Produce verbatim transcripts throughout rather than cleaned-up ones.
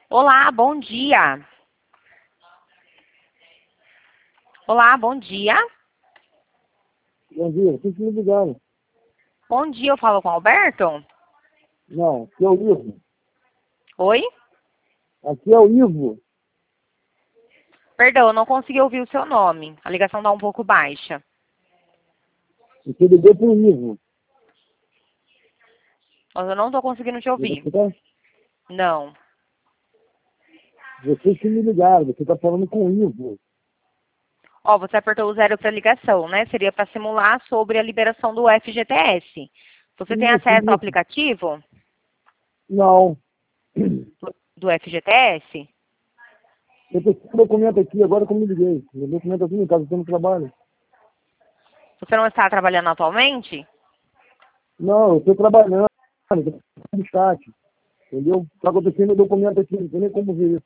Olá, bom dia. Olá, bom dia. Bom dia, vocês me ligaram. Bom dia, eu falo com o Alberto? Não, aqui é o Ivo. Oi? Aqui é o Ivo. Perdão, eu não consegui ouvir o seu nome. A ligação está um pouco baixa. Você ligou pro Ivo. Mas eu não estou conseguindo te ouvir. Você tá, Não. vocês que me ligaram, você está falando com o Ivo. Ó, você apertou o zero para ligação, né? Seria para simular sobre a liberação do F G T S. Você tem Isso, acesso ao isso. aplicativo Não. do do F G T S? Eu tô com o documento aqui, agora que eu me liguei. Meu documento aqui em casa, eu tô no trabalho. Você não está trabalhando atualmente? Não, eu estou trabalhando, eu tô no chat. Entendeu? Só que eu tô sem meu documento aqui, não tem nem como ver isso.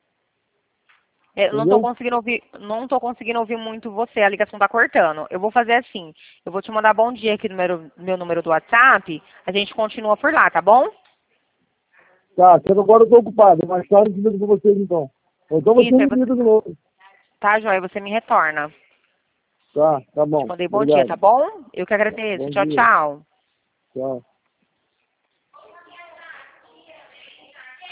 Eu não estou Entendeu? conseguindo ouvir, não tô conseguindo ouvir muito você, a ligação está cortando. Eu vou fazer assim, eu vou te mandar bom dia aqui no meu, meu número do WhatsApp, a gente continua por lá, tá bom? Tá, só que agora eu tô ocupado. Mais tarde eu ligo pra vocês então. Ou então você Isso, aí me você, liga de novo. tá, joia, você me retorna. Tá, tá Te bom. mandei bom dia, tá Obrigado. bom? Eu que agradeço. Bom Tchau, dia. tchau. Tchau.